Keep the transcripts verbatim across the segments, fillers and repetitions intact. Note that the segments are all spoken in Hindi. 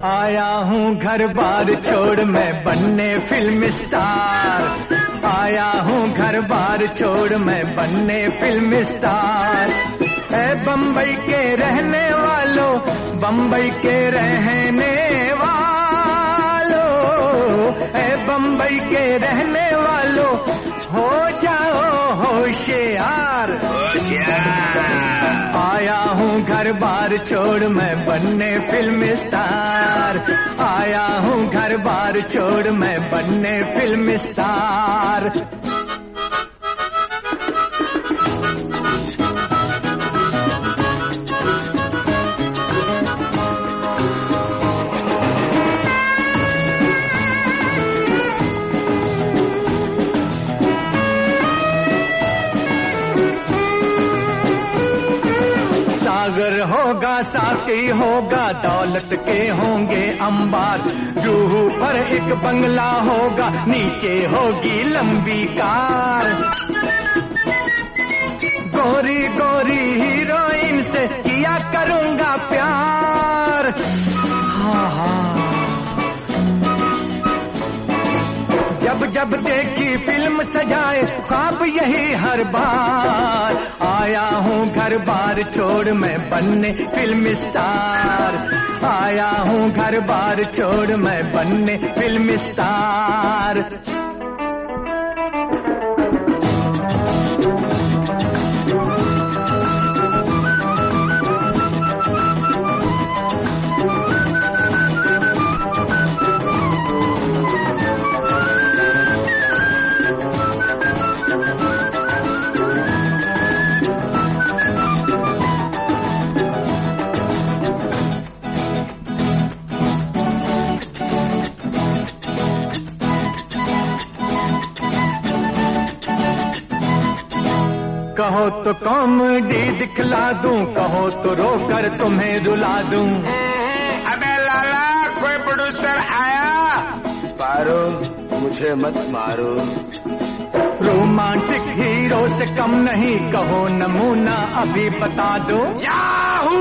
आया हूँ घर बार छोड़ मैं बनने फिल्म स्टार। आया हूँ घर बार छोड़ मैं बनने फिल्म स्टार। ऐ बम्बई के रहने वालों, बम्बई के रहने वालों, ऐ बम्बई के रहने वालों, हो जाओ होशियार। आया हूँ घर बार छोड़ मैं बनने फिल्म स्टार। आया हूँ घर बार छोड़ मैं बनने फिल्म स्टार। सागर होगा साकी होगा दौलत के होंगे अंबार। जूहू पर एक बंगला होगा नीचे होगी लंबी कार। गोरी गोरी हीरोइन से किया करूंगा प्यार। हाँ हाँ जब जब देखी फिल्म सजाए ख्वाब यही हर बार। आया हूँ घर बार छोड़ मैं बनने फिल्म स्टार। आया हूँ घर बार छोड़ मैं बनने फिल्म स्टार। कहो तो कॉमेडी दिखला दूं, कहो तो रोकर तुम्हें रुला दूं। अबे लाला कोई प्रोड्यूसर आया? मारो मुझे मत मारो। रोमांटिक हीरो से कम नहीं, कहो नमूना अभी बता दो। याहू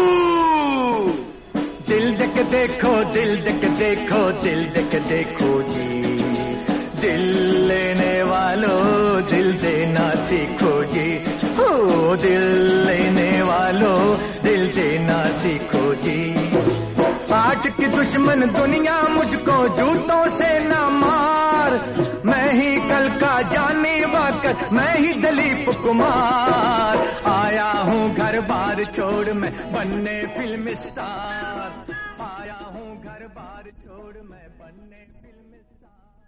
दिल देख देखो दिल देख देखो दिल देख देखो जी। दिल लेने वालों दिल देना सीखो जी। हो दिल लेने वालों दिल देना सीखो जी। आज की दुश्मन दुनिया मुझको जूतों से न मार। मैं ही कल का जाने वाकर, मैं ही दिलीप कुमार। आया हूँ घर बार छोड़ मैं बनने फिल्म स्टार। आया हूँ घर बार छोड़ मैं बनने फिल्म स्टार।